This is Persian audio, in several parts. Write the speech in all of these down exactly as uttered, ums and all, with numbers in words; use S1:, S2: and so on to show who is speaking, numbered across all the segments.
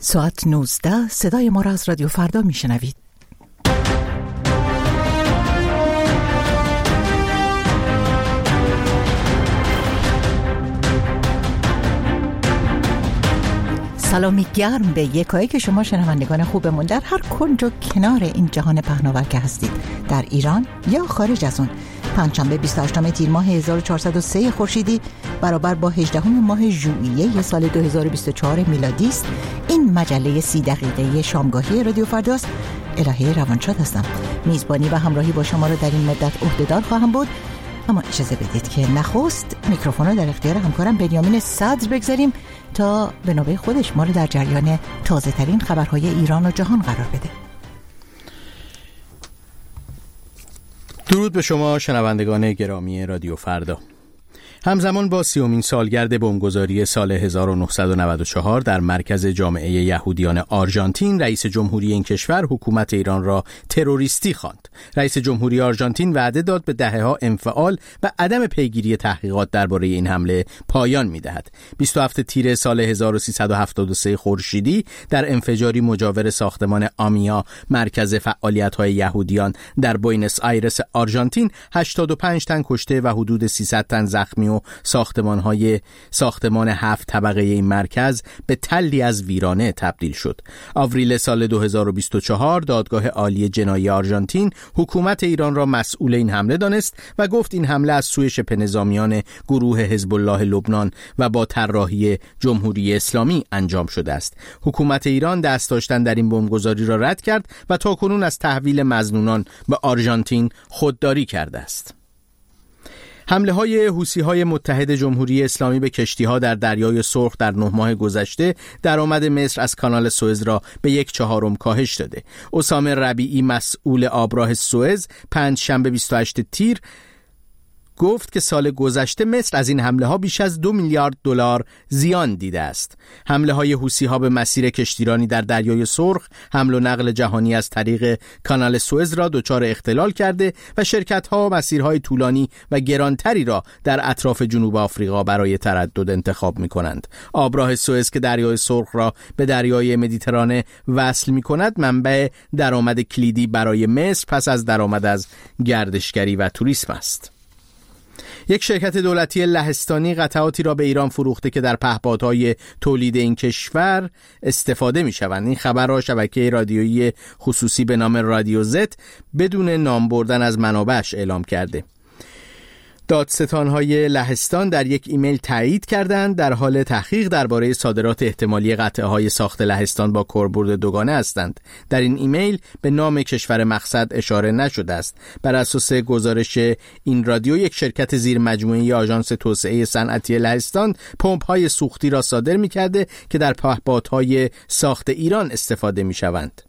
S1: ساعت نوزده صدای ما را از رادیو فردا میشنوید. سلامی گرم به یکایی که شما شنوندگان خوبمون در هر کنج و کنار این جهان پهناور که هستید، در ایران یا خارج از اون. پنجشنبه بیست و هشتم تیر ماه هزار و چهارصد و سه خورشیدی برابر با هجدهم ماه ژوئیه سال دو هزار و بیست و چهار میلادی است. این مجله سی دقیقه شامگاهی رادیو فرداست. الهه روانشاد هستم. میزبانی و همراهی با شما را در این مدت عهده‌دار خواهم بود. اما اجازه بدید که نخست میکروفون رو در اختیار همکارم بنیامین صدر بگذاریم تا به نوبه خودش ما رو در جریان تازه ترین خبرهای ایران و جهان قرار بده.
S2: درود به شما شنوندگان گرامی رادیو فردا. همزمان با سیومین سالگرد بمبگذاری سال هزار و نهصد و نود و چهار در مرکز جامعه یهودیان آرژانتین، رئیس جمهوری این کشور حکومت ایران را تروریستی خواند. رئیس جمهوری آرژانتین وعده داد به دهه‌ها انفعال و عدم پیگیری تحقیقات درباره این حمله پایان می‌دهد. بیست و هفتم تیر سال هزار و سیصد و هفتاد و سه خورشیدی در انفجاری مجاور ساختمان آمیا، مرکز فعالیت‌های یهودیان در بوئنوس آیرس آرژانتین، هشتاد و پنج تن کشته و حدود سیصد تن زخمی و ساختمان‌های ساختمان هفت طبقه این مرکز به تلی از ویرانه تبدیل شد. آوریل سال دو هزار و بیست و چهار دادگاه عالی جنایی آرژانتین حکومت ایران را مسئول این حمله دانست و گفت این حمله از سوی شبه نظامیان گروه حزب الله لبنان و با طراحی جمهوری اسلامی انجام شده است. حکومت ایران دست داشتن در این بمبگذاری را رد کرد و تاکنون از تحویل مظنونان به آرژانتین خودداری کرده است. حمله های حوثی‌های متحد جمهوری اسلامی به کشتی‌ها در دریای سرخ در نه ماه گذشته درآمد مصر از کانال سوئز را به یک چهارم کاهش داده. اسامه ربیعی مسئول آبراه سوئز پنجشنبه بیست و هشتم تیر گفت که سال گذشته مصر از این حمله ها بیش از دو میلیارد دلار زیان دیده است. حمله های حوثی ها به مسیر کشتیرانی در دریای سرخ، حمل و نقل جهانی از طریق کانال سوئز را دچار اختلال کرده و شرکت ها مسیرهای طولانی و گرانتری را در اطراف جنوب آفریقا برای تردد انتخاب می کنند. آبراه سوئز که دریای سرخ را به دریای مدیترانه وصل می کند، منبع درآمد کلیدی برای مصر پس از درآمد از گردشگری و توریسم است. یک شرکت دولتی لهستانی قطعاتی را به ایران فروخته که در پهپادهای تولید این کشور استفاده می شوند. این خبر را شبکه رادیویی خصوصی به نام رادیو زت بدون نام بردن از منابعش اعلام کرده. دادستان‌های لهستان در یک ایمیل تایید کردند در حال تحقیق درباره صادرات احتمالی قطعه‌های ساخت لهستان با کاربرد دوگانه هستند. در این ایمیل به نام کشور مقصد اشاره نشده است. بر اساس گزارش این رادیو، یک شرکت زیر مجموعه آژانس توسعه صنعتی لهستان پمپ‌های سوختی را صادر می‌کرده که در پهپادهای ساخت ایران استفاده می‌شوند.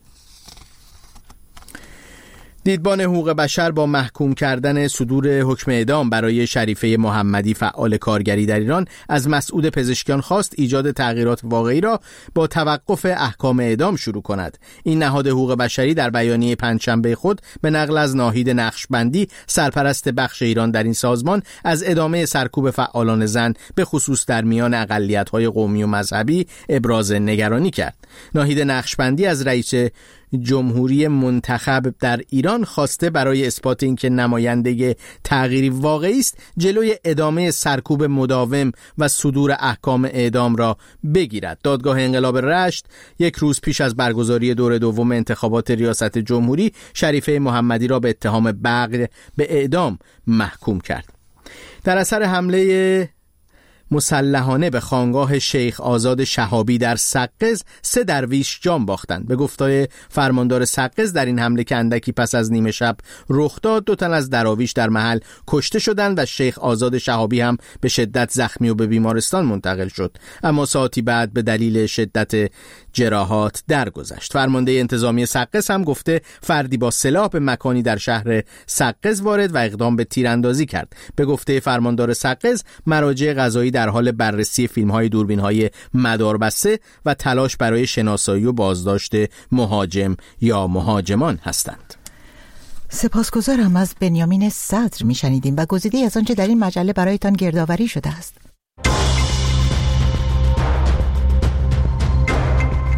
S2: دیدبان حقوق بشر با محکوم کردن صدور حکم اعدام برای شریفه محمدی فعال کارگری در ایران از مسعود پزشکیان خواست ایجاد تغییرات واقعی را با توقف احکام اعدام شروع کند. این نهاد حقوق بشری در بیانیه پنجشنبه خود به نقل از ناهید نقشبندی، سرپرست بخش ایران در این سازمان، از ادامه سرکوب فعالان زن به خصوص در میان اقلیت‌های قومی و مذهبی ابراز نگرانی کرد. ناهید نقشبندی از رئیس جمهوری منتخب در ایران خواسته برای اثبات اینکه نماینده تغییری واقعی است، جلوی ادامه سرکوب مداوم و صدور احکام اعدام را بگیرد. دادگاه انقلاب رشت یک روز پیش از برگزاری دور دوم انتخابات ریاست جمهوری، شریفه محمدی را به اتهام بغی به اعدام محکوم کرد. در اثر حمله مسلحانه به خانقاه شیخ آزاد شهابی در سقز، سه درویش جان باختند. به گفته فرماندار سقز، در این حمله که اندکی پس از نیمه شب رخ داد، دو تن از دراویش در محل کشته شدند و شیخ آزاد شهابی هم به شدت زخمی و به بیمارستان منتقل شد، اما ساعتی بعد به دلیل شدت جراحات درگذشت. فرمانده انتظامی سقز هم گفته فردی با سلاح به مکانی در شهر سقز وارد و اقدام به تیراندازی کرد. به گفته فرماندار سقز، مراجع قضایی در حال بررسی فیلم‌های دوربین‌های مداربسته و تلاش برای شناسایی و بازداشت مهاجم یا مهاجمان هستند.
S1: سپاسگزارم. از بنیامین صدر میشنیدیم و گزیده‌ای از آنچه در این مجله برایتان گردآوری شده است.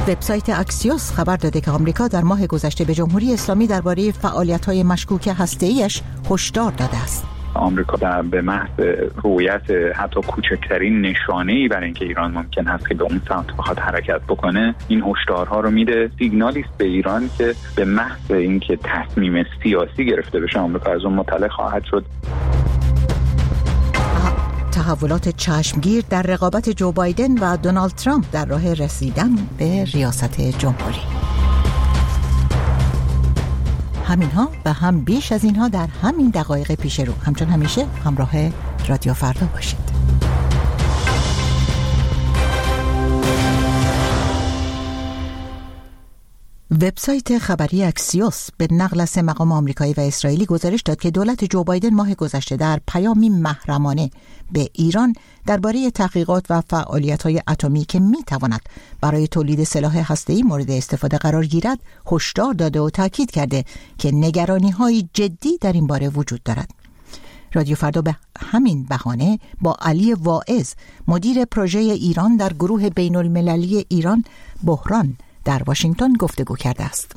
S1: وبسایت اکسیوس خبر داده که آمریکا در ماه گذشته به جمهوری اسلامی درباره فعالیت‌های مشکوک هسته‌ایش هشدار داده است.
S3: آمریکا در به محض رؤیت حتی کوچکترین نشانه‌ای برای اینکه ایران ممکن است که به اون سمت بخواد حرکت بکنه این هشدارها رو میده. سیگنالی است به ایران که به محض اینکه تصمیم سیاسی گرفته بشه آمریکا از اون مطلع خواهد شد.
S1: تحولات چشمگیر در رقابت جو بایدن و دونالد ترامپ در راه رسیدن به ریاست جمهوری. همینها و هم بیش از اینها در همین دقایق پیش رو. همچون همیشه همراه رادیو فردا باشید. وبسایت خبری اکسیوس به نقل از مقام آمریکایی و اسرائیلی گزارش داد که دولت جو بایدن ماه گذشته در پیامی محرمانه به ایران درباره تحقیقات و فعالیت‌های اتمی که می‌تواند برای تولید سلاح هسته‌ای مورد استفاده قرار گیرد هشدار داده و تاکید کرده که نگرانی‌های جدی در این باره وجود دارد. رادیو فردا به همین بهانه با علی واعظ مدیر پروژه ایران در گروه بین‌المللی ایران بحران در واشنگتن گفتگو کرده است.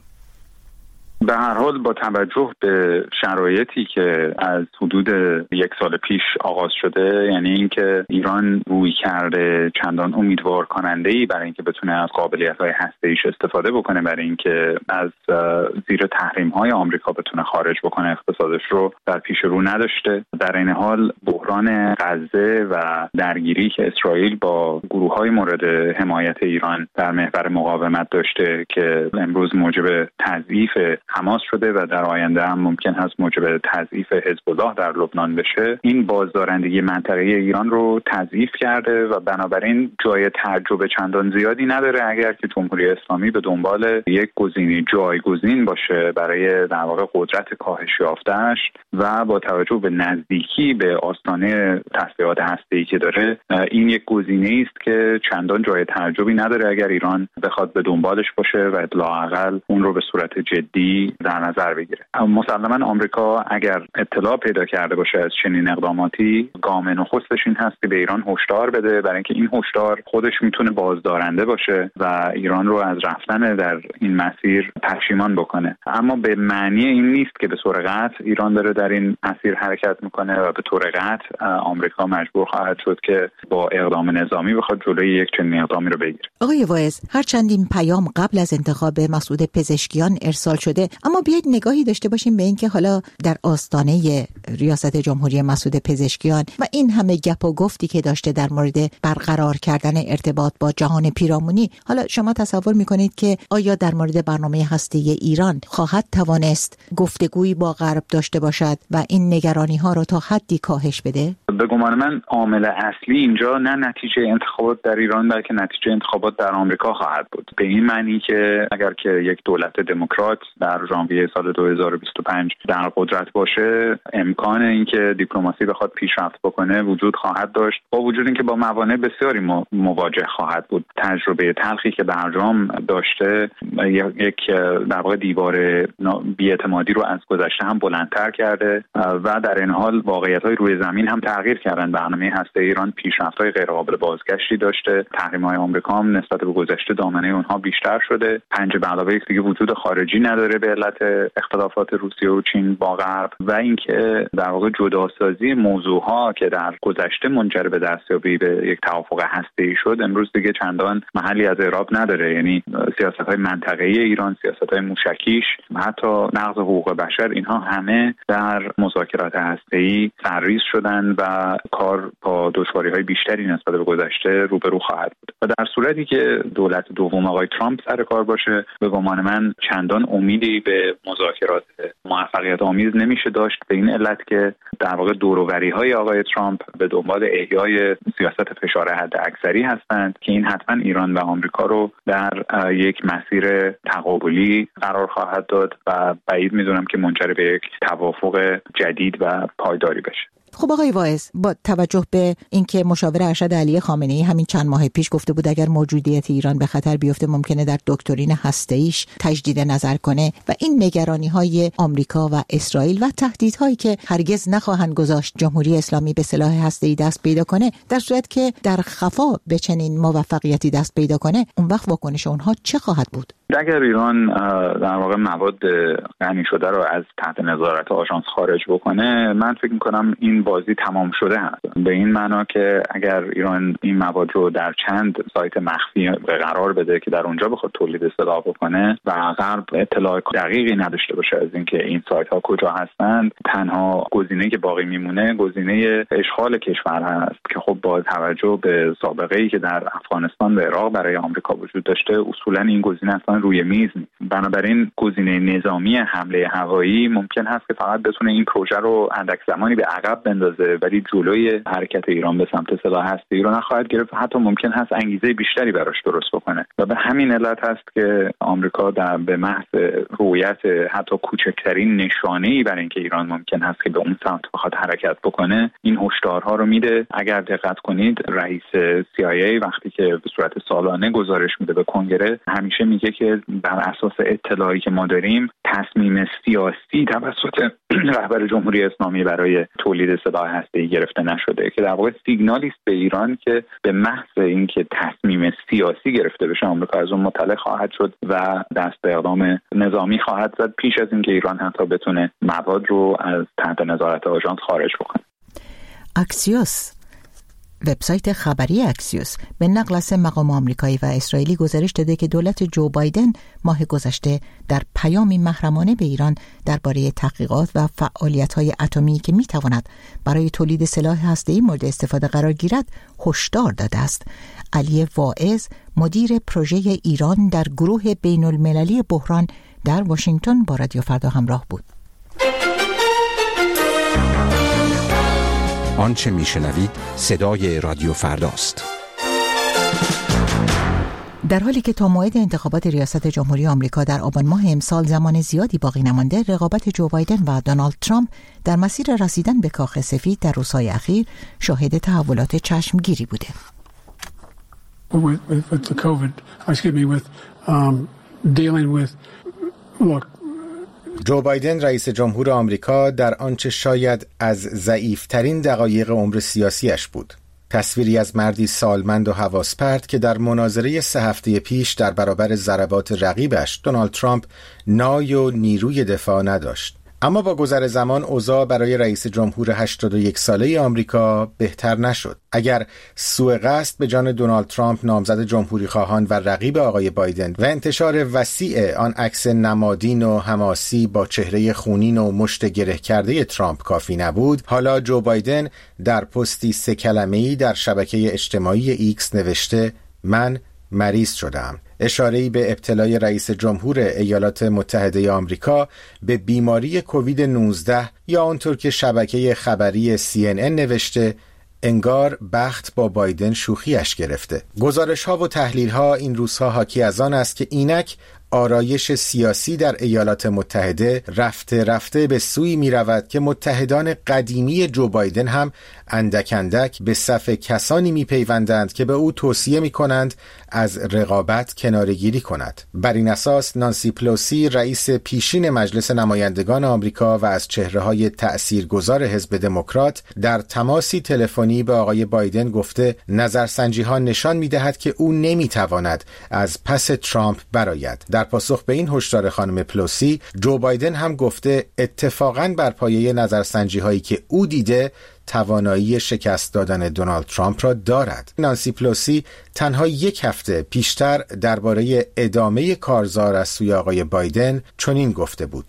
S3: به هر حال با توجه به شرایطی که از حدود یک سال پیش آغاز شده، یعنی اینکه ایران روی کرده چندان امیدوار کننده‌ای برای اینکه بتونه از قابلیت‌های هسته‌ایش استفاده بکنه برای اینکه از زیر تحریم‌های آمریکا بتونه خارج بکنه اقتصادش رو در پیش رو نداشته. در این حال بحران غزه و درگیری که اسرائیل با گروه‌های مورد حمایت ایران در محور مقاومت داشته که امروز موجب تضعیف حماس شده و در آینده هم ممکن هست موجب تضعیف حزب الله در لبنان بشه، این بازدارندگی منطقه‌ای ایران رو تضعیف کرده و بنابراین جای تعجب چندان زیادی نداره اگر که جمهوری اسلامی به دنبال یک گزینه جایگزین باشه برای در واقع قدرت کاهش یافته‌اش و با توجه به نزدیکی به آستانه تسلیحات هسته‌ای که داره، این یک گزینه‌ای است که چندان جای تعجبی نداره اگر ایران بخواد به دنبالش باشه و لااقل اون رو به صورت جدی در نظر بگیره. اما مسلماً آمریکا اگر اطلاع پیدا کرده باشه از چنین اقداماتی، گام نخستش این هست که به ایران هشدار بده، برای اینکه این هشدار خودش میتونه بازدارنده باشه و ایران رو از رفتن در این مسیر پشیمان بکنه. اما به معنی این نیست که به طور قطع ایران داره در این مسیر حرکت میکنه و به طور قطع آمریکا مجبور خواهد شد که با اقدام نظامی بخواد جلوی یک چنین اقدامی رو بگیره.
S1: آقای واعظ، هرچند این پیام قبل از انتخاب مسعود پزشکیان ارسال شده، اما بیایید نگاهی داشته باشیم به این که حالا در آستانه ریاست جمهوری مسعود پزشکیان و این همه گپ و گفتی که داشته در مورد برقرار کردن ارتباط با جهان پیرامونی، حالا شما تصور میکنید که آیا در مورد برنامه هسته‌ای ایران خواهد توانست گفتگویی با غرب داشته باشد و این نگرانی ها رو تا حدی کاهش بده؟
S3: به گمان من عامل اصلی اینجا نه نتیجه انتخابات در ایران بلکه نتیجه انتخابات در آمریکا خواهد بود. به این معنی که اگر که یک دولت دموکرات در ژانویه سال دو هزار و بیست و پنج در قدرت باشه، امکان اینکه دیپلماسی بخواد پیشرفت بکنه وجود خواهد داشت، با وجود اینکه با موانع بسیاری مواجه خواهد بود. تجربه تلخی که برجام داشته یک در واقع دیوار بی‌اعتمادی رو از گذشته هم بلندتر کرده و در این حال واقعیت‌های روی زمین هم تغییر کردن. برنامه هسته ایران پیشرفت‌های غیرقابل بازگشتی داشته. تحریم‌های آمریکا هم نسبت به گذشته دامنه اونها بیشتر شده. پنج به علاوه یک دیگه وجود خارجی نداره به علت اختلافات روسیه و چین با غرب و اینکه در واقع جداسازی موضوعها که در گذشته منجر به دستیابی به یک توافق هسته‌ای شد امروز دیگه چندان محلی از اعراب نداره. یعنی سیاست‌های منطقه‌ای ایران، سیاست‌های موشکیش، حتی نقض حقوق بشر، اینها همه در مذاکرات هسته‌ای سرریز شدن و کار با دشواری‌های بیشتری نسبت به گذشته روبرو خواهد بود. و در صورتی که دولت دوم آقای ترامپ سر کار باشه، به گمان من چندان امیدی به مذاکرات موفقیت آمیز نمیشه داشت، به این علت که در واقع دوروبری‌های آقای ترامپ به دنبال احیای سیاست فشار حد اکثری هستند که این حتما ایران و آمریکا رو در یک مسیر تقابلی قرار خواهد داد و بعید میدونم که منجر به یک توافق جدید و پایداری بشه.
S1: خب آقای واعظ، با توجه به اینکه مشاور ارشد علی خامنه‌ای همین چند ماه پیش گفته بود اگر موجودیت ایران به خطر بیفته ممکنه در دکترین هسته‌ایش تجدید نظر کنه و این نگرانی‌های آمریکا و اسرائیل و تهدیدهایی که هرگز نخواهند گذاشت جمهوری اسلامی به سلاح هسته‌ای دست پیدا کنه، در صورت که در خفا به چنین موفقیتی دست پیدا کنه، اون وقت واکنش اونها چه خواهد بود؟
S3: اگر ایران در واقع مواد غنی شده رو از تحت نظارت آژانس خارج بکنه، من فکر می‌کنم این بازی تمام شده هست. به این معنا که اگر ایران این مواد رو در چند سایت مخفی قرار بده که در اونجا بخواد تولید سلاح بکنه و غرب اطلاع دقیقی نداشته باشه از اینکه این سایت‌ها کجا هستند، تنها گزینه‌ای که باقی میمونه گزینه اشغال کشور هست که خب با توجه به سابقه‌ای که در افغانستان و عراق برای آمریکا وجود داشته، اصولاً این گزینه اصلا روی میز نیست. بنابراین گزینه نظامی حمله هوایی ممکن هست که فقط بتونه این پروژه رو اندک زمانی به عقب بندازه، ولی جلوی حرکت ایران به سمت سلاح هسته‌ای رو نخواهد گرفت. حتی ممکن هست انگیزه بیشتری براش درست بکنه و به همین علت هست که آمریکا در به محض رؤیت حتی کوچکترین نشانه‌ای برای اینکه ایران ممکن هست که به اون سمت بخواد حرکت بکنه، این هشدارها رو میده. اگر دقت کنید، رئیس سی آی ای وقتی که به صورت سالانه گزارش میده به کنگره، همیشه میگه که بر اساس اطلاعی که ما داریم تصمیم سیاسی توسط رهبر جمهوری اسلامی برای تولید سلاح هسته‌ای گرفته نشده، که در واقع سیگنالی است به ایران که به محض اینکه تصمیم سیاسی گرفته بشه آمریکا از اون مطلع خواهد شد و دست به اقدام نظامی خواهد زد پیش از اینکه ایران حتی بتونه مواد رو از تحت نظارت آژانس خارج بکنه.
S1: اکسیوس، وبسایت خبری اکسیوس به نقل از مقام آمریکایی و اسرائیلی گزارش داده که دولت جو بایدن ماه گذشته در پیامی محرمانه به ایران درباره تحقیقات و فعالیت‌های اتمی که می‌تواند برای تولید سلاح هسته‌ای مورد استفاده قرار گیرد هشدار داده است. علی واعظ، مدیر پروژه ایران در گروه بین‌المللی بحران در واشنگتن، با رادیو فردا همراه بود.
S4: آنچه میشنوید صدای رادیو فرداست.
S1: در حالی که تا موعد انتخابات ریاست جمهوری آمریکا در آبان ماه امسال زمان زیادی باقی نمانده، رقابت جو بایدن و دونالد ترامپ در مسیر رسیدن به کاخ سفید در روزهای اخیر شاهد تحولات چشمگیری بوده.
S5: With, with, with the COVID, excuse me, with um, dealing with, look,
S6: جو بایدن رئیس جمهور آمریکا در آنچه شاید از ضعیف‌ترین دقایق عمر سیاسیش بود. تصویری از مردی سالمند و حواس‌پرت که در مناظره سه هفته پیش در برابر ضربات رقیبش دونالد ترامپ نای و نیروی دفاع نداشت. اما با گذر زمان اوضاع برای رئیس جمهور هشتاد و یک ساله آمریکا بهتر نشد. اگر سوء قصد به جان دونالد ترامپ نامزد جمهوری خواهان و رقیب آقای بایدن و انتشار وسیع آن عکس نمادین و حماسی با چهره خونین و مشت گره کرده ترامپ کافی نبود، حالا جو بایدن در پستی سه کلمه‌ای در شبکه اجتماعی ایکس نوشته: من مریض شدم. اشاره‌ای به ابتلای رئیس جمهور ایالات متحده آمریکا به بیماری کووید نوزده، یا آنطور که شبکه خبری سی ان ان نوشته: انگار بخت با بایدن شوخیش گرفته. گزارش‌ها و تحلیل‌ها این روزها حاکی از آن است که اینک آرایش سیاسی در ایالات متحده رفته رفته به سوی می رود که متحدان قدیمی جو بایدن هم اندک اندک به صف کسانی می پیوندند که به او توصیه می کنند از رقابت کناره‌گیری کند. بر این اساس نانسی پلوسی، رئیس پیشین مجلس نمایندگان آمریکا و از چهره‌های تأثیرگذار حزب دموکرات، در تماسی تلفنی به آقای بایدن گفته نظرسنجی‌ها نشان می‌دهد که او نمی‌تواند از پس ترامپ برآید. در پاسخ به این هشدار خانم پلوسی، جو بایدن هم گفته اتفاقاً بر پایه نظرسنجی‌هایی که او دیده توانایی شکست دادن دونالد ترامپ را دارد. نانسی پلوسی تنها یک هفته پیشتر درباره ادامه کارزار از سوی آقای بایدن چنین گفته بود: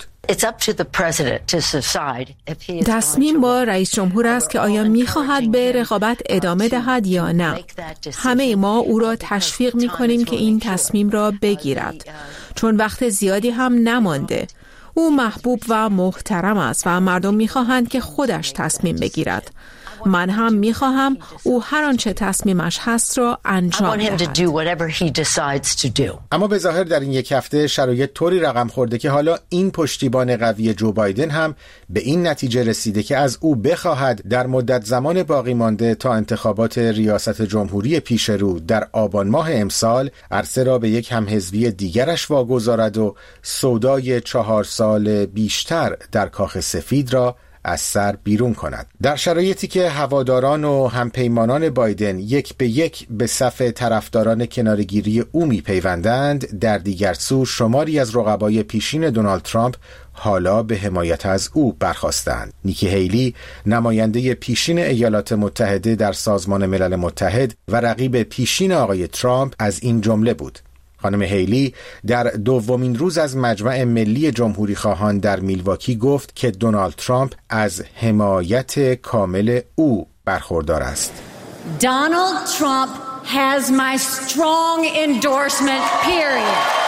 S7: تصمیم با رئیس جمهور است که آیا می‌خواهد به رقابت ادامه دهد یا نه. همه ما او را تشویق می‌کنیم که این تصمیم را بگیرد، چون وقت زیادی هم نمانده. او محبوب و محترم است و مردم می‌خواهند که خودش تصمیم بگیرد. من هم میخواهم او هر آنچه تصمیمش هست را انجام دهد.
S6: اما به ظاهر در این یک هفته شرایط طوری رقم خورده که حالا این پشتیبان قوی جو بایدن هم به این نتیجه رسیده که از او بخواهد در مدت زمان باقی مانده تا انتخابات ریاست جمهوری پیش رو در آبان ماه امسال عرصه را به یک همحزبی دیگرش واگذارد و سودای چهار سال بیشتر در کاخ سفید را از سر بیرون کند. در شرایطی که هواداران و همپیمانان بایدن یک به یک به صف طرفداران کنارگیری او میپیوندند، در دیگر سو شماری از رقبای پیشین دونالد ترامپ حالا به حمایت از او برخاستند. نیکی هیلی، نماینده پیشین ایالات متحده در سازمان ملل متحد و رقیب پیشین آقای ترامپ، از این جمله بود. خانم هیلی در دومین روز از مجمع ملی جمهوری خواهان در میلواکی گفت که دونالد ترامپ از حمایت کامل او برخوردار است.
S8: Donald Trump has my strong endorsement, period.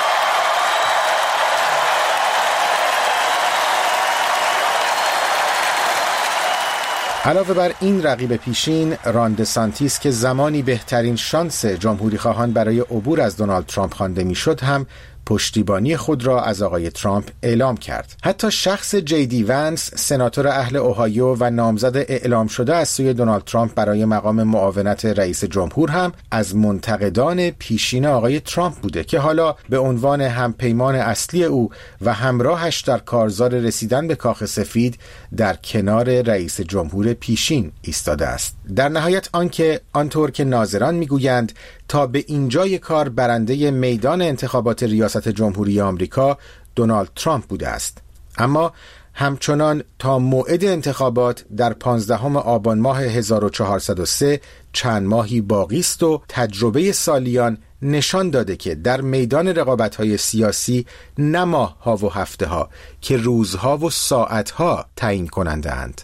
S6: علاوه بر این رقیب پیشین، ران دسانتیس که زمانی بهترین شانس جمهوری خواهان برای عبور از دونالد ترامپ خوانده میشد هم پشتیبانی خود را از آقای ترامپ اعلام کرد. حتی شخص جی دی ونس، سناتور اهل اوهایو و نامزد اعلام شده از سوی دونالد ترامپ برای مقام معاونت رئیس جمهور هم از منتقدان پیشین آقای ترامپ بوده که حالا به عنوان همپیمان اصلی او و همراهش در کارزار رسیدن به کاخ سفید در کنار رئیس جمهور پیشین ایستاده است. در نهایت آنکه آنطور که ناظران میگویند تا به اینجای کار برنده میدان انتخابات ریاست جمهوری آمریکا دونالد ترامپ بوده است، اما همچنان تا موعد انتخابات در پانزدهم آبان ماه هزار و چهارصد و سه چند ماهی باقی است و تجربه سالیان نشان داده که در میدان رقابت‌های سیاسی نه ماه‌ها و هفته‌ها که روزها و ساعت‌ها تعیین کننده اند.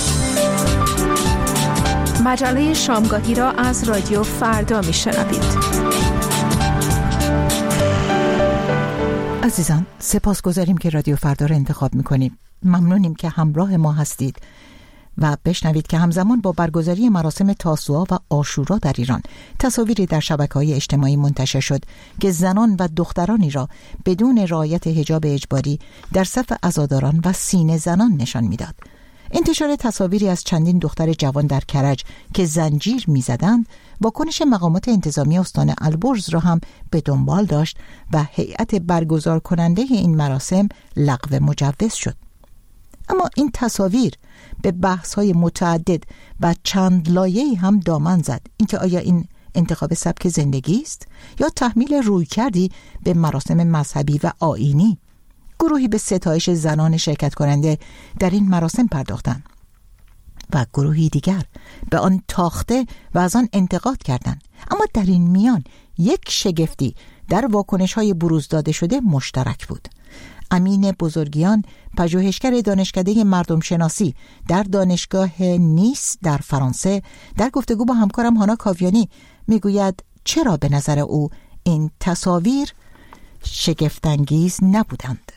S7: مجله شامگاهی را از رادیو فردا میشنوید.
S1: عزیزان، سپاسگزاریم که رادیو فردا را انتخاب میکنیم. ممنونیم که همراه ما هستید و بشنوید که همزمان با برگزاری مراسم تاسوعا و عاشورا در ایران تصاویری در شبکه‌های اجتماعی منتشر شد که زنان و دخترانی را بدون رعایت حجاب اجباری در صف عزاداران و سینه زنان نشان میداد. انتشار تصاویری از چندین دختر جوان در کرج که زنجیر می‌زدند واکنش مقامات انتظامی استان البرز را هم به دنبال داشت و هیئت برگزار کننده این مراسم لغو مجوز شد. اما این تصاویر به بحث‌های متعدد و چند لایه‌ای هم دامن زد. اینکه آیا این انتخاب سبک زندگی است یا تحمیل رویکردی به مراسم مذهبی و آیینی؟ گروهی به ستایش زنان شرکت کننده در این مراسم پرداختند و گروهی دیگر به آن تاخته و از آن انتقاد کردند. اما در این میان یک شگفتی در واکنش‌های بروز داده شده مشترک بود. امین بزرگیان، پژوهشگر دانشکده مردم شناسی در دانشگاه نیس در فرانسه، در گفتگو با همکارم هانا کاویانی میگوید چرا به نظر او این تصاویر شگفت‌انگیز نبودند.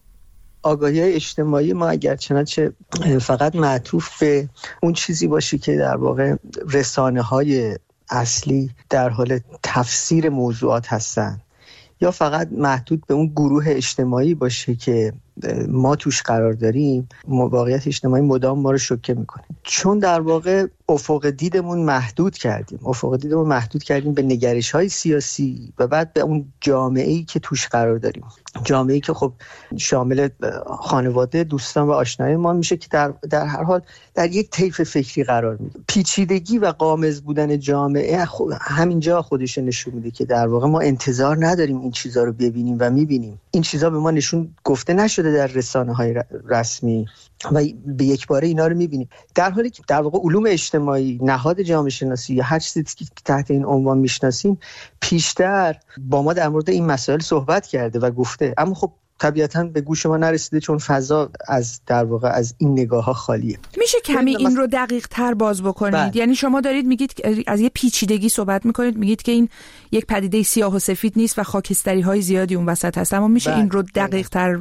S9: آگاهی اجتماعی ما اگر چنانچه فقط معطوف به اون چیزی باشه که در واقع رسانه‌های اصلی در حال تفسیر موضوعات هستن یا فقط محدود به اون گروه اجتماعی باشه که ما توش قرار داریم، واقعیت اجتماعی مدام ما رو شوکه میکنه، چون در واقع افق دیدمون محدود کردیم افق دیدمون محدود کردیم به نگرش‌های سیاسی و بعد به اون جامعه‌ای که توش قرار داریم، جامعه‌ای که خب شامل خانواده، دوستان و آشنای ما میشه که در در هر حال در یک طیف فکری قرار میگیره. پیچیدگی و غامض بودن جامعه خب همینجا خودش نشون میده که در واقع ما انتظار نداریم این چیزا رو ببینیم و میبینیم. این چیزا به ما نشون گفته نشده در رسانه‌های رسمی و به یک باره اینا رو می‌بینیم، در حالی که در واقع علوم اجتماعی، نهاد جامعه شناسی یا هر چیزی که تحت این عنوان میشناسیم پیشتر با ما در مورد این مسائل صحبت کرده و گفته، اما خب طبیعتاً به گوش ما نرسیده چون فضا از در واقع از این نگاه‌ها خالیه.
S7: میشه کمی این رو دقیق تر باز بکنید؟ بله. یعنی شما دارید میگید از یه پیچیدگی صحبت میکنید، میگید که این یک پدیده سیاه و سفید نیست و خاکستری‌های زیادی اون وسط هست، اما میشه بله. این رو دقیق تر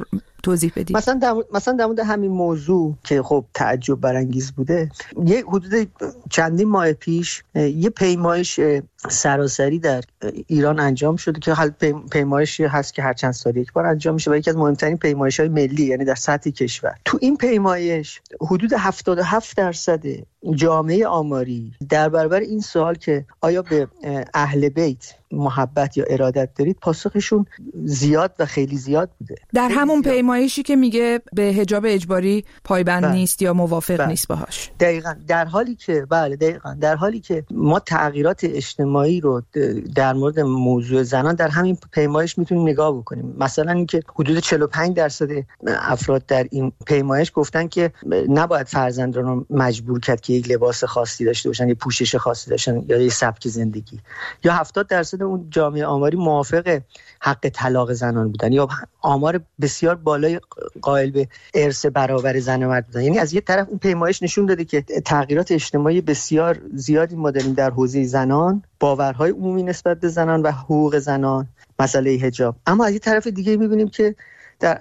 S7: توضیح بدید.
S9: مثلا در مثلا در مورد همین موضوع که خب تعجب برانگیز بوده، یه حدود چندین ماه پیش یه پیمایش سراسری در ایران انجام شده که حال پیمایشی هست که هر چند سال یک بار انجام میشه و یکی از مهمترین پیمایش‌های ملی، یعنی در سطح کشور. تو این پیمایش حدود هفتاد و هفت درصد جامعه آماری در برابر این سوال که آیا به اهل بیت محبت یا ارادت دارید، پاسخشون زیاد و خیلی زیاد بوده.
S7: در همون زیاد. پیمایشی که میگه به حجاب اجباری پایبند بله. نیست یا موافق بله. نیست باهاش.
S9: دقیقاً در حالی که بله دقیقاً در حالی که ما تغییرات اجتماعی رو در مورد موضوع زنان در همین پیمایش میتونیم نگاه بکنیم. مثلا اینکه حدود چهل و پنج درصد افراد در این پیمایش گفتن که نباید فرزندان رو مجبور کرد که یک لباس خاصی داشته باشن، یک پوشش خاصی داشتن یا یک سبک زندگی. یا هفتاد درصد اون جامعه آماری موافق حق طلاق زنان بودن یا آمار بسیار بالای قائل به ارث برابر زن و مرد بودن. یعنی از یه طرف اون پیمایش نشون داده که تغییرات اجتماعی بسیار زیادی ما داریم در حوزه زنان، باورهای عمومی نسبت به زنان و حقوق زنان، مسئله حجاب. اما از یه طرف دیگه می‌بینیم که در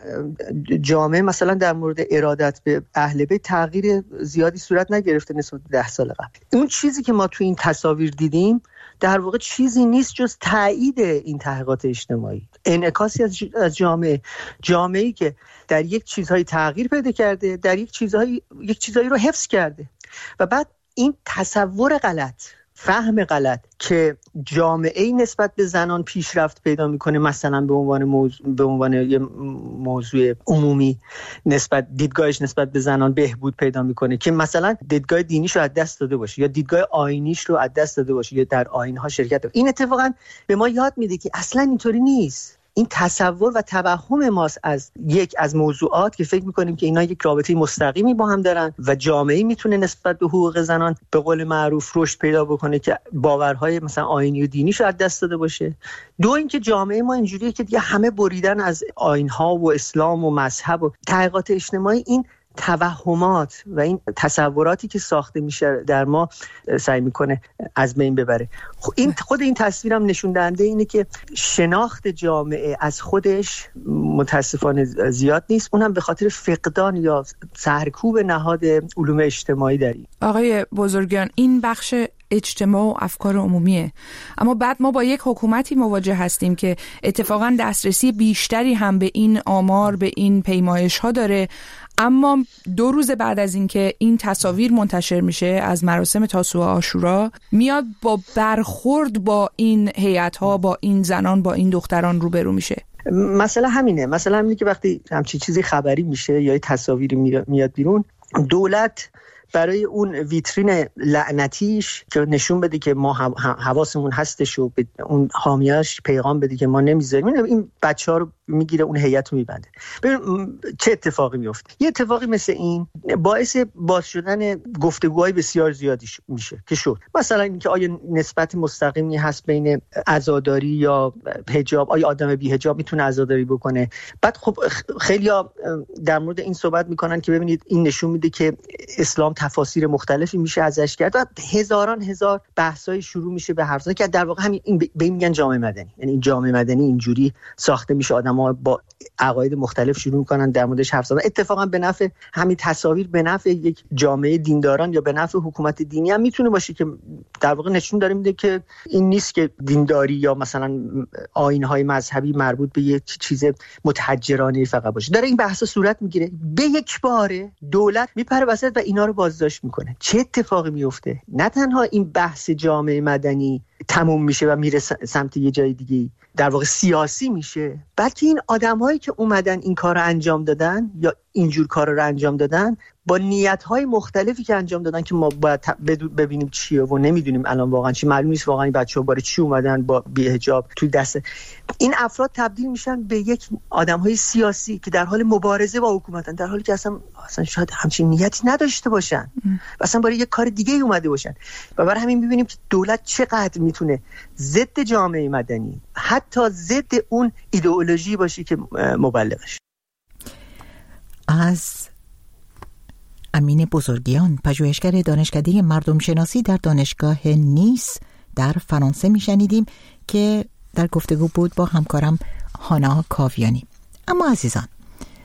S9: جامعه مثلا در مورد ارادت به اهل بیت تغییر زیادی صورت نگرفته نسبت به ده سال قبل. اون چیزی که ما تو این تصاویر دیدیم در واقع چیزی نیست جز تایید این تحقیقات اجتماعی، انعکاسی از از جامعه جامعه‌ای که در یک چیزهای تغییر پیدا کرده، در یک چیزهای یک چیزایی رو حفظ کرده و بعد این تصور غلط، فهم غلط که جامعه‌ای نسبت به زنان پیشرفت پیدا میکنه، مثلا به عنوان موضوع به عنوان یه موضوع عمومی نسبت دیدگاهش نسبت به زنان بهبود پیدا میکنه، که مثلا دیدگاه دینیش رو از دست داده باشه یا دیدگاه آیینیش رو از دست داده باشه یا در آیین‌ها شرکت داره. این اتفاقا به ما یاد میده که اصلا اینطوری نیست. این تصور و توهم ماست از یک از موضوعات که فکر میکنیم که اینا یک رابطه مستقیمی با هم دارن و جامعه میتونه نسبت به حقوق زنان به قول معروف رشد پیدا بکنه که باورهای مثلا آیینی و دینیش رو از دست داده باشه. دو اینکه جامعه ما اینجوریه که دیگه همه بریدن از آیین‌ها و اسلام و مذهب و تحقیقات اجتماعی این توهمات و این تصوراتی که ساخته میشه در ما سعی میکنه از بین ببره. این خود این تصویرم نشون دهنده اینه که شناخت جامعه از خودش متاسفانه زیاد نیست، اونم به خاطر فقدان یا سرکوب نهاد علوم اجتماعی داریم.
S7: آقای بزرگیان، این بخش اجتماع و افکار عمومیه، اما بعد ما با یک حکومتی مواجه هستیم که اتفاقا دسترسی بیشتری هم به این آمار، به این پیمایش ها داره، اما دو روز بعد از اینکه این تصاویر منتشر میشه از مراسم تاسوعا عاشورا، میاد با برخورد با این هیئت‌ها، با این زنان، با این دختران روبرو میشه.
S9: مسئله همینه، مسئله همینه که وقتی همچین چیزی خبری میشه یا تصاویری میاد بیرون، دولت برای اون ویترین لعنتیش که نشون بده که ما حواسمون هستش و به اون حامیاش پیغام بده که ما نمیذاریم، این بچه‌ها رو میگیره، اون هیئت رو میبنده. ببین چه اتفاقی میفته. یه اتفاقی مثل این باعث باز شدن گفتگوهای بسیار زیادی میشه که شد. مثلا اینکه آیا نسبت مستقیمی هست بین عزاداری یا حجاب، آیا آدم بی حجاب میتونه عزاداری بکنه؟ بعد خب خیلی‌ها در مورد این صحبت میکنن که ببینید این نشون میده که اسلام تفاسیر مختلفی میشه ازش کرد و هزاران هزار بحث‌های شروع میشه به حرف زدن که در واقع همین این به این میگن جامعه مدنی. یعنی این جامعه مدنی اینجوری ساخته میشه، آدم‌ها با عقاید مختلف شروع میکنن در موردش حرف زدن. اتفاقا به نفع همین تصاویر، به نفع یک جامعه دینداران یا به نفع حکومت دینی هم میتونه باشه که در واقع نشون داره میده که این نیست که دینداری یا مثلا آیین‌های مذهبی مربوط به یک چیز متحجرانه فقط باشه. داره این بحثا صورت میگیره، به یک باره دولت میپره وسط و اینا رو بازداشت میکنه. چه اتفاقی میفته؟ نه تنها این بحث جامعه مدنی تموم میشه و میره سمت یه جای دیگه، در واقع سیاسی میشه، بلکه این آدمایی که اومدن این کار رو انجام دادن یا اینجور کار رو انجام دادن با نیت‌های مختلفی که انجام دادن که ما باید ببینیم چیه و نمیدونیم الان واقعا چی، معلوم نیست واقعا این بچه‌ها برای چی اومدن با بی حجاب توی دست این افراد تبدیل میشن به یک آدم‌های سیاسی که در حال مبارزه با حکومتن، در حالی که اصلا اصلا شاید همچین نیتی نداشته باشن، اصلا برای یک کار دیگه اومده باشن. و برای همین می‌بینیم که دولت چقدر میتونه ضد جامعه مدنی، حتی ضد اون ایدئولوژی باشه که مبلغش.
S1: از امین بزرگیان، پژوهشگر دانشکده مردم شناسی در دانشگاه نیس در فرانسه میشنیدیم که در گفتگو بود با همکارم هانا کاویانی. اما عزیزان،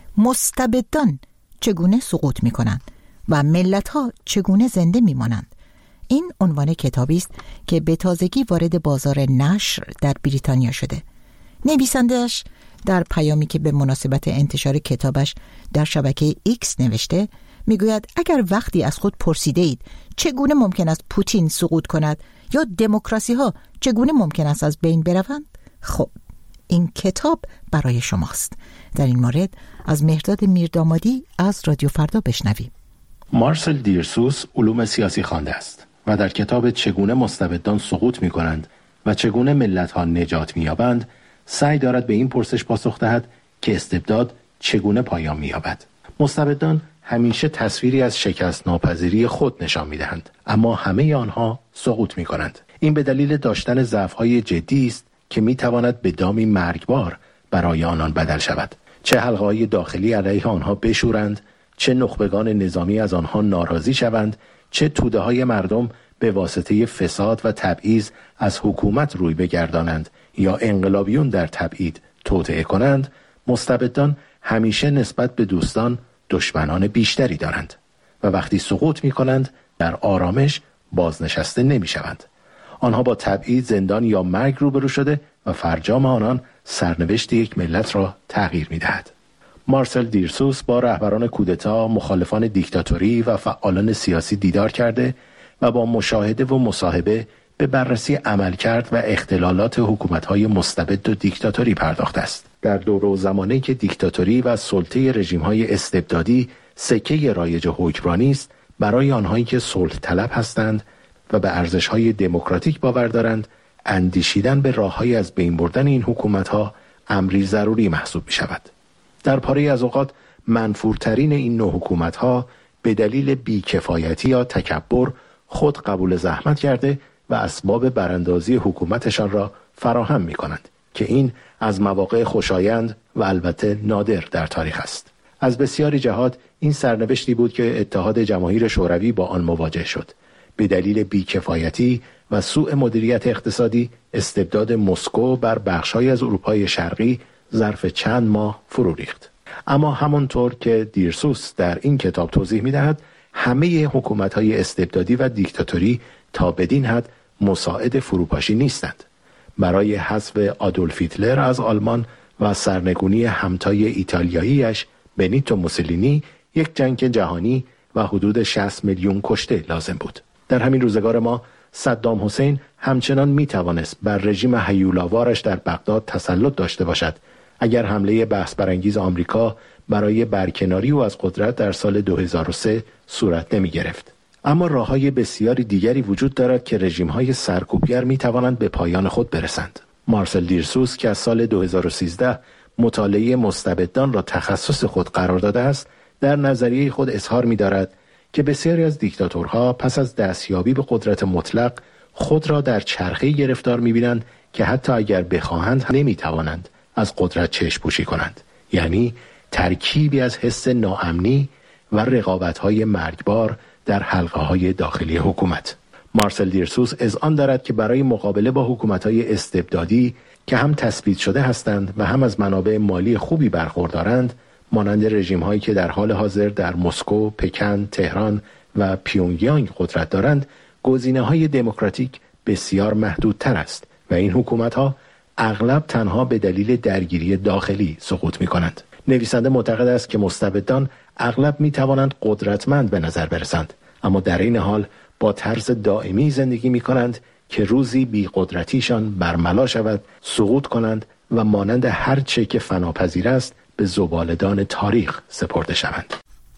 S1: مستبدان چگونه سقوط می کنند و ملت ها چگونه زنده می مانند. این عنوان کتابی است که به تازگی وارد بازار نشر در بریتانیا شده. نویسنده‌اش در پیامی که به مناسبت انتشار کتابش در شبکه ایکس نوشته میگوید اگر وقتی از خود پرسیده اید چگونه ممکن است پوتین سقوط کند یا دموکراسی ها چگونه ممکن است از بین بروند، خب این کتاب برای شماست. در این مورد از مهرداد میردامادی از رادیو فردا بشنویم.
S2: مارسل دیرسوس علوم سیاسی خوانده است و در کتاب چگونه مستبدان سقوط می کنند و چگونه ملت ها نجات می یابند سعی دارد به این پرسش پاسخ دهد که استبداد چگونه پایان می یابد. مستبدان همیشه تصویری از شکست ناپذیری خود نشان می دهند، اما همه آنها سقوط می کنند. این به دلیل داشتن ضعف‌های جدی است که می تواند به دامی مرگبار برای آنان بدل شود. چه حلقه‌های داخلی علیه آنها بشورند، چه نخبگان نظامی از آنها ناراضی شوند، چه توده‌های مردم به واسطه فساد و تبعیض از حکومت روی بگردانند یا انقلابیون در تبعید توطئه کنند، مستبدان همیشه نسبت به دوستان دشمنان بیشتری دارند و وقتی سقوط می کنند در آرامش بازنشسته نمی شوند. آنها با تبعید، زندان یا مرگ روبرو شده و فرجام آنان سرنوشت یک ملت را تغییر می دهد. مارسل دیرسوس با رهبران کودتا، مخالفان دیکتاتوری و فعالان سیاسی دیدار کرده و با مشاهده و مصاحبه به بررسی عملکرد و اختلالات حکومت‌های مستبد و دیکتاتوری پرداخته است. در دوره و زمانی که دیکتاتوری و سلطه رژیم‌های استبدادی سکه رایج حکمرانی است، برای آنهایی که صلح طلب هستند و به ارزش‌های دموکراتیک باور دارند، اندیشیدن به راه‌های از بین بردن این حکومت‌ها امری ضروری محسوب می‌شود. در پاره از اوقات منفورترین این نوع حکومت‌ها به دلیل بیکفایتی یا تکبر خود قبول زحمت کرده و اسباب براندازی حکومتشان را فراهم می‌کنند که این از مواقع خوشایند و البته نادر در تاریخ است. از بسیاری جهات این سرنوشتی بود که اتحاد جماهیر شوروی با آن مواجه شد. به دلیل بیکفایتی و سوء مدیریت اقتصادی استبداد مسکو بر بخش‌های از اروپای شرقی ظرف چند ماه فرو ریخت. اما همانطور که دیرسوس در این کتاب توضیح می‌دهد، همه حکومت‌های استبدادی و دیکتاتوری تا بدین حد مساعد فروپاشی نیستند. برای حذف آدولف هیتلر از آلمان و سرنگونی همتای ایتالیاییش بنیتو موسولینی یک جنگ جهانی و حدود شصت میلیون کشته لازم بود. در همین روزگار ما صدام حسین همچنان می توانست بر رژیم هیولاوارش در بغداد تسلط داشته باشد اگر حمله بحث برانگیز آمریکا برای برکناری او از قدرت در سال دو هزار و سه صورت نمی گرفت. اما راه‌های بسیاری دیگری وجود دارد که رژیم‌های سرکوبگر می‌توانند به پایان خود برسند. مارسل دیرسوس که از سال دو هزار و سیزده مطالعه مستبدان را تخصص خود قرار داده است، در نظریه خود اظهار می‌دارد که بسیاری از دیکتاتورها پس از دستیابی به قدرت مطلق خود را در چرخه‌ای گرفتار می‌بینند که حتی اگر بخواهند نمی‌توانند از قدرت چشم‌پوشی کنند. یعنی ترکیبی از حس ناامنی و رقابت‌های مرگبار در حلقه‌های داخلی حکومت. مارسل دیرسوس اذعان دارد که برای مقابله با حکومت‌های استبدادی که هم تثبیت شده هستند و هم از منابع مالی خوبی برخوردارند، مانند رژیم‌هایی که در حال حاضر در مسکو، پکن، تهران و پیونگیانگ قدرت دارند، گزینه‌های دموکراتیک بسیار محدودتر است و این حکومت‌ها اغلب تنها به دلیل درگیری داخلی سقوط می‌کنند. نویسنده معتقد است که مستبدان اغلب می توانند قدرتمند به نظر برسند، اما در این حال با طرز دائمی زندگی می کنند که روزی بی قدرتیشان برملا شود، سقوط کنند و مانند هر چه که فناپذیر است به زبالدان تاریخ سپرده شوند.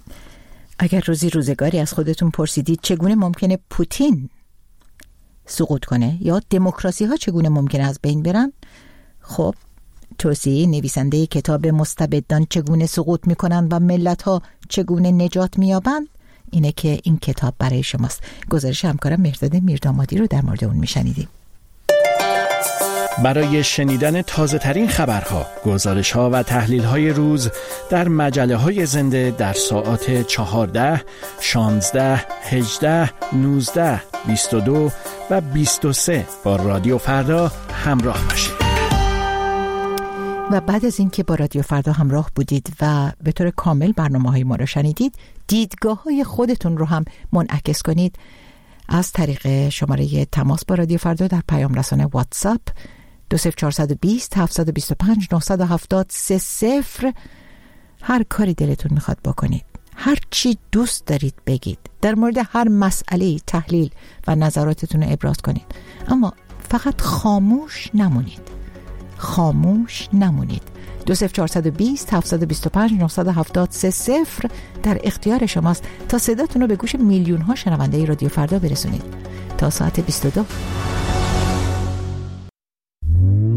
S1: اگر روزی روزگاری از خودتون پرسیدید چگونه ممکنه پوتین سقوط کنه یا دموکراسی ها چگونه ممکنه از بین برن، خب توصیه نویسنده کتاب مستبدان چگونه سقوط میکنند و ملت ها چگونه نجات میابند اینه که این کتاب برای شماست. گزارش همکارم مهرداد میردامادی رو در مورد اون میشنیدیم.
S2: برای شنیدن تازه ترین خبرها، گزارش ها و تحلیل های روز در مجله های زنده در ساعات چهارده، شانزده، هجده، نوزده، بیست و دو و بیست و سه با رادیو فردا همراه باشید.
S1: و بعد از اینکه با رادیو فردا همراه بودید و به طور کامل برنامه‌های ما رو شنیدید، دیدگاه‌های خودتون رو هم منعکس کنید از طریق شماره تماس با رادیو فردا در پیام رسانه واتساپ دو صفر چهار دو صفر هفت دو پنج نه هفت سه صفر. هر کاری دلتون میخواد بکنید، هر چی دوست دارید بگید، در مورد هر مسئله تحلیل و نظراتتون رو ابراز کنید، اما فقط خاموش نمونید. خاموش نمونید. دو صفر چهار دو صفر هفت دو پنج نه هفت سه صفر در اختیار شماست تا صداتون رو به گوش میلیون ها شنونده رادیو فردا برسونید. تا ساعت بیست و دو